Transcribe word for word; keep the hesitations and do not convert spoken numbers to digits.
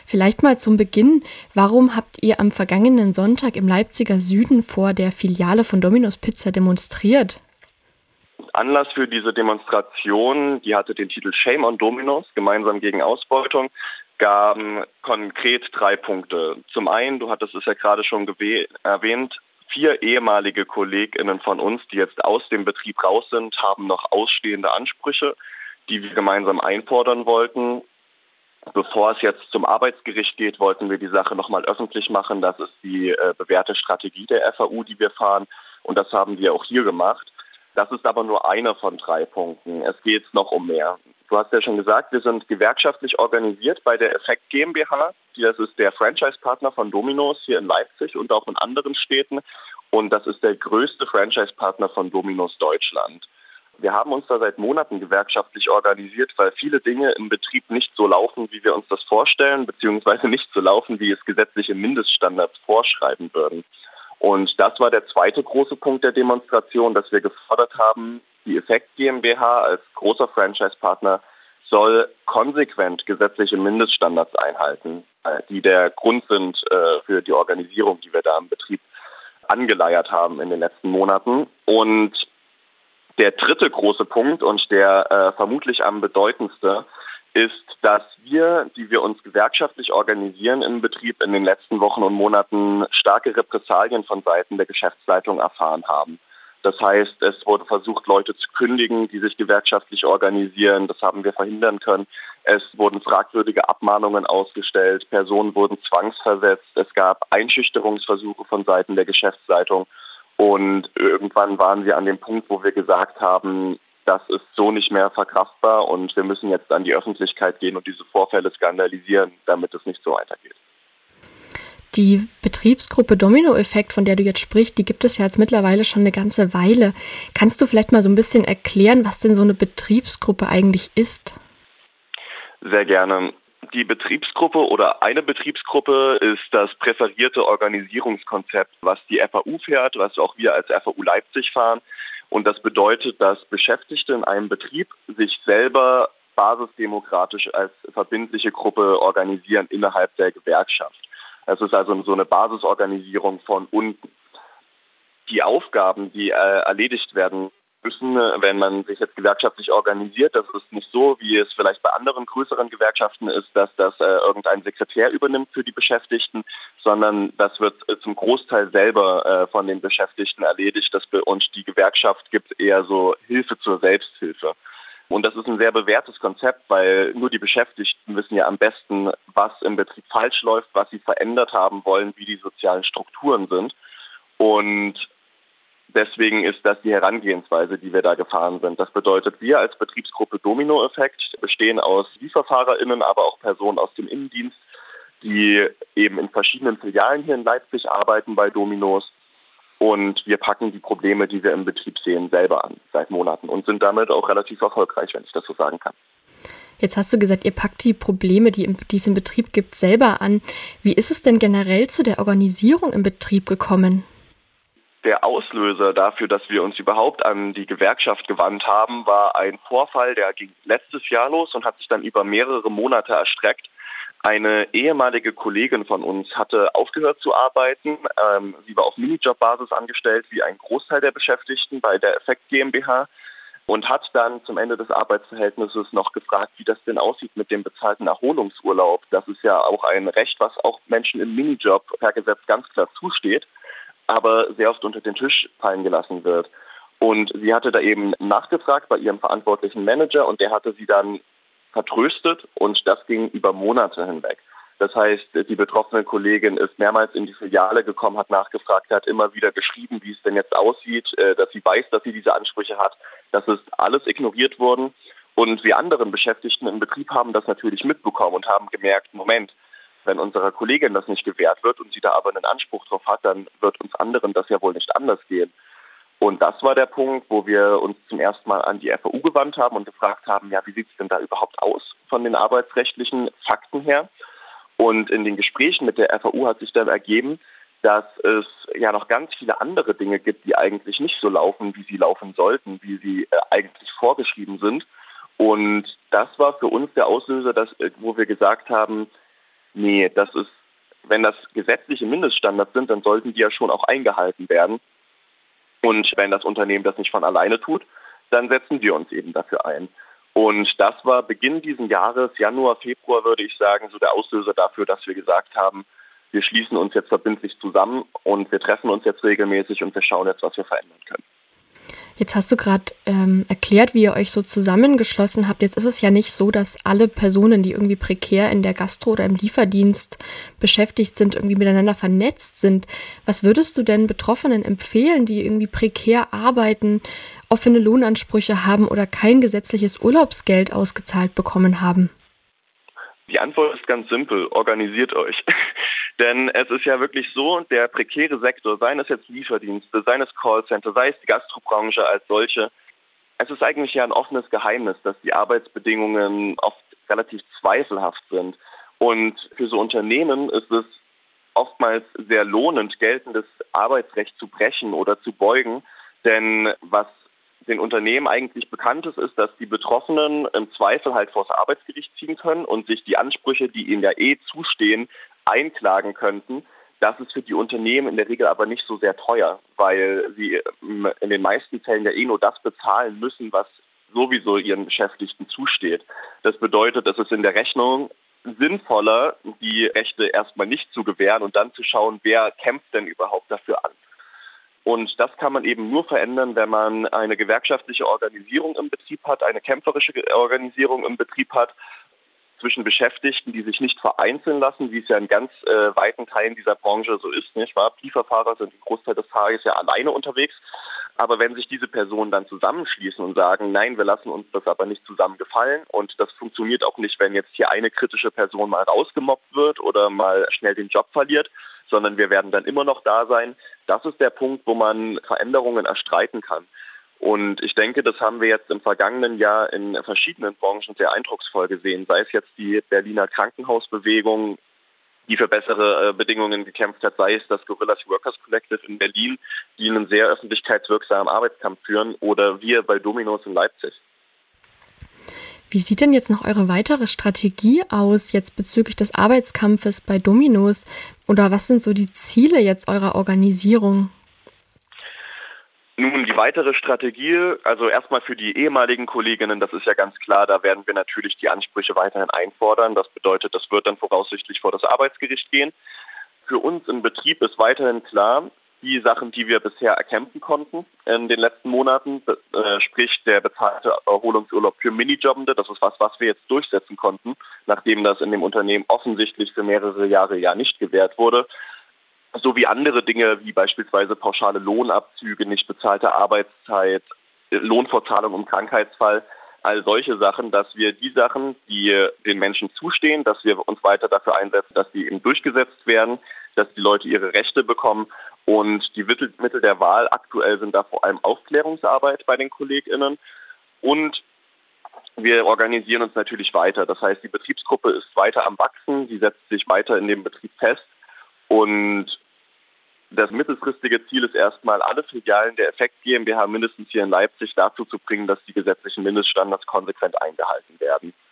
Vielleicht mal zum Beginn, warum habt ihr am vergangenen Sonntag im Leipziger Süden vor der Filiale von Domino's Pizza demonstriert? Anlass für diese Demonstration, die hatte den Titel Shame on Domino's, gemeinsam gegen Ausbeutung, gaben konkret drei Punkte. Zum einen, du hattest es ja gerade schon gewe- erwähnt, vier ehemalige KollegInnen von uns, die jetzt aus dem Betrieb raus sind, haben noch ausstehende Ansprüche, die wir gemeinsam einfordern wollten. Bevor es jetzt zum Arbeitsgericht geht, wollten wir die Sache nochmal öffentlich machen. Das ist die äh, bewährte Strategie der F A U, die wir fahren. Und das haben wir auch hier gemacht. Das ist aber nur einer von drei Punkten. Es geht noch um mehr. Du hast ja schon gesagt, wir sind gewerkschaftlich organisiert bei der Effekt GmbH. Das ist der Franchise-Partner von Domino's hier in Leipzig und auch in anderen Städten. Und das ist der größte Franchise-Partner von Domino's Deutschland. Wir haben uns da seit Monaten gewerkschaftlich organisiert, weil viele Dinge im Betrieb nicht so laufen, wie wir uns das vorstellen, beziehungsweise nicht so laufen, wie es gesetzliche Mindeststandards vorschreiben würden. Und das war der zweite große Punkt der Demonstration, dass wir gefordert haben, die Effekt GmbH als großer Franchise-Partner soll konsequent gesetzliche Mindeststandards einhalten, die der Grund sind für die Organisierung, die wir da im Betrieb angeleiert haben in den letzten Monaten. Und der dritte große Punkt und der äh, vermutlich am bedeutendste ist, dass wir, die wir uns gewerkschaftlich organisieren im Betrieb, in den letzten Wochen und Monaten starke Repressalien von Seiten der Geschäftsleitung erfahren haben. Das heißt, es wurde versucht, Leute zu kündigen, die sich gewerkschaftlich organisieren. Das haben wir verhindern können. Es wurden fragwürdige Abmahnungen ausgestellt. Personen wurden zwangsversetzt. Es gab Einschüchterungsversuche von Seiten der Geschäftsleitung. Und irgendwann waren wir an dem Punkt, wo wir gesagt haben, das ist so nicht mehr verkraftbar und wir müssen jetzt an die Öffentlichkeit gehen und diese Vorfälle skandalisieren, damit es nicht so weitergeht. Die Betriebsgruppe Domino-Effekt, von der du jetzt sprichst, die gibt es ja jetzt mittlerweile schon eine ganze Weile. Kannst du vielleicht mal so ein bisschen erklären, was denn so eine Betriebsgruppe eigentlich ist? Sehr gerne. Die Betriebsgruppe oder eine Betriebsgruppe ist das präferierte Organisierungskonzept, was die F A U fährt, was auch wir als F A U Leipzig fahren. Und das bedeutet, dass Beschäftigte in einem Betrieb sich selber basisdemokratisch als verbindliche Gruppe organisieren innerhalb der Gewerkschaft. Es ist also so eine Basisorganisierung von unten. Die Aufgaben, die äh, erledigt werden müssen, wenn man sich jetzt gewerkschaftlich organisiert, das ist nicht so, wie es vielleicht bei anderen größeren Gewerkschaften ist, dass das äh, irgendein Sekretär übernimmt für die Beschäftigten, sondern das wird äh, zum Großteil selber äh, von den Beschäftigten erledigt. Das be- und die Gewerkschaft gibt eher so Hilfe zur Selbsthilfe. Und das ist ein sehr bewährtes Konzept, weil nur die Beschäftigten wissen ja am besten, was im Betrieb falsch läuft, was sie verändert haben wollen, wie die sozialen Strukturen sind. Und deswegen ist das die Herangehensweise, die wir da gefahren sind. Das bedeutet, wir als Betriebsgruppe Domino-Effekt bestehen aus LieferfahrerInnen, aber auch Personen aus dem Innendienst, die eben in verschiedenen Filialen hier in Leipzig arbeiten bei Domino's. Und wir packen die Probleme, die wir im Betrieb sehen, selber an seit Monaten und sind damit auch relativ erfolgreich, wenn ich das so sagen kann. Jetzt hast du gesagt, ihr packt die Probleme, die, im, die es im Betrieb gibt, selber an. Wie ist es denn generell zu der Organisierung im Betrieb gekommen? Der Auslöser dafür, dass wir uns überhaupt an die Gewerkschaft gewandt haben, war ein Vorfall, der ging letztes Jahr los und hat sich dann über mehrere Monate erstreckt. Eine ehemalige Kollegin von uns hatte aufgehört zu arbeiten. Ähm, sie war auf Minijobbasis angestellt, wie ein Großteil der Beschäftigten bei der Effekt GmbH und hat dann zum Ende des Arbeitsverhältnisses noch gefragt, wie das denn aussieht mit dem bezahlten Erholungsurlaub. Das ist ja auch ein Recht, was auch Menschen im Minijob per Gesetz ganz klar zusteht, aber sehr oft unter den Tisch fallen gelassen wird. Und sie hatte da eben nachgefragt bei ihrem verantwortlichen Manager und der hatte sie dann vertröstet und das ging über Monate hinweg. Das heißt, die betroffene Kollegin ist mehrmals in die Filiale gekommen, hat nachgefragt, hat immer wieder geschrieben, wie es denn jetzt aussieht, dass sie weiß, dass sie diese Ansprüche hat. Das ist alles ignoriert worden und wir anderen Beschäftigten im Betrieb haben das natürlich mitbekommen und haben gemerkt, Moment, wenn unserer Kollegin das nicht gewährt wird und sie da aber einen Anspruch drauf hat, dann wird uns anderen das ja wohl nicht anders gehen. Und das war der Punkt, wo wir uns zum ersten Mal an die F A U gewandt haben und gefragt haben, ja, wie sieht es denn da überhaupt aus von den arbeitsrechtlichen Fakten her? Und in den Gesprächen mit der F A U hat sich dann ergeben, dass es ja noch ganz viele andere Dinge gibt, die eigentlich nicht so laufen, wie sie laufen sollten, wie sie äh, eigentlich vorgeschrieben sind. Und das war für uns der Auslöser, dass, wo wir gesagt haben, nee, das ist, wenn das gesetzliche Mindeststandards sind, dann sollten die ja schon auch eingehalten werden. Und wenn das Unternehmen das nicht von alleine tut, dann setzen wir uns eben dafür ein. Und das war Beginn dieses Jahres, Januar, Februar würde ich sagen, so der Auslöser dafür, dass wir gesagt haben, wir schließen uns jetzt verbindlich zusammen und wir treffen uns jetzt regelmäßig und wir schauen jetzt, was wir verändern können. Jetzt hast du gerade ähm, erklärt, wie ihr euch so zusammengeschlossen habt. Jetzt ist es ja nicht so, dass alle Personen, die irgendwie prekär in der Gastro oder im Lieferdienst beschäftigt sind, irgendwie miteinander vernetzt sind. Was würdest du denn Betroffenen empfehlen, die irgendwie prekär arbeiten, offene Lohnansprüche haben oder kein gesetzliches Urlaubsgeld ausgezahlt bekommen haben? Die Antwort ist ganz simpel, organisiert euch. Denn es ist ja wirklich so, der prekäre Sektor, seien es jetzt Lieferdienste, seien es Callcenter, sei es die Gastrobranche als solche, es ist eigentlich ja ein offenes Geheimnis, dass die Arbeitsbedingungen oft relativ zweifelhaft sind. Und für so Unternehmen ist es oftmals sehr lohnend, geltendes Arbeitsrecht zu brechen oder zu beugen. Denn was den Unternehmen eigentlich bekannt ist, ist, dass die Betroffenen im Zweifel halt vor das Arbeitsgericht ziehen können und sich die Ansprüche, die ihnen ja eh zustehen, einklagen könnten. Das ist für die Unternehmen in der Regel aber nicht so sehr teuer, weil sie in den meisten Fällen ja eh nur das bezahlen müssen, was sowieso ihren Beschäftigten zusteht. Das bedeutet, es ist in der Rechnung sinnvoller, die Rechte erstmal nicht zu gewähren und dann zu schauen, wer kämpft denn überhaupt dafür an. Und das kann man eben nur verändern, wenn man eine gewerkschaftliche Organisierung im Betrieb hat, eine kämpferische Organisierung im Betrieb hat, zwischen Beschäftigten, die sich nicht vereinzeln lassen, wie es ja in ganz äh, weiten Teilen dieser Branche so ist, nicht wahr? Lieferfahrer sind den Großteil des Tages ja alleine unterwegs. Aber wenn sich diese Personen dann zusammenschließen und sagen, nein, wir lassen uns das aber nicht zusammen gefallen und das funktioniert auch nicht, wenn jetzt hier eine kritische Person mal rausgemobbt wird oder mal schnell den Job verliert, sondern wir werden dann immer noch da sein. Das ist der Punkt, wo man Veränderungen erstreiten kann. Und ich denke, das haben wir jetzt im vergangenen Jahr in verschiedenen Branchen sehr eindrucksvoll gesehen. Sei es jetzt die Berliner Krankenhausbewegung, die für bessere Bedingungen gekämpft hat, sei es das Gorillas Workers Collective in Berlin, die einen sehr öffentlichkeitswirksamen Arbeitskampf führen, oder wir bei Dominos in Leipzig. Wie sieht denn jetzt noch eure weitere Strategie aus, jetzt bezüglich des Arbeitskampfes bei Dominos? Oder was sind so die Ziele jetzt eurer Organisierung? Nun, die weitere Strategie, also erstmal für die ehemaligen Kolleginnen, das ist ja ganz klar, da werden wir natürlich die Ansprüche weiterhin einfordern. Das bedeutet, das wird dann voraussichtlich vor das Arbeitsgericht gehen. Für uns im Betrieb ist weiterhin klar, die Sachen, die wir bisher erkämpfen konnten in den letzten Monaten, äh, sprich der bezahlte Erholungsurlaub für Minijobbende, das ist was, was wir jetzt durchsetzen konnten, nachdem das in dem Unternehmen offensichtlich für mehrere Jahre ja nicht gewährt wurde. Sowie andere Dinge wie beispielsweise pauschale Lohnabzüge, nicht bezahlte Arbeitszeit, Lohnfortzahlung im Krankheitsfall, all solche Sachen, dass wir die Sachen, die den Menschen zustehen, dass wir uns weiter dafür einsetzen, dass die eben durchgesetzt werden, dass die Leute ihre Rechte bekommen. Und die Mittel, Mittel der Wahl aktuell sind da vor allem Aufklärungsarbeit bei den KollegInnen. Und wir organisieren uns natürlich weiter. Das heißt, die Betriebsgruppe ist weiter am Wachsen, sie setzt sich weiter in dem Betrieb fest. Und das mittelfristige Ziel ist erstmal, alle Filialen der Effekt GmbH mindestens hier in Leipzig dazu zu bringen, dass die gesetzlichen Mindeststandards konsequent eingehalten werden.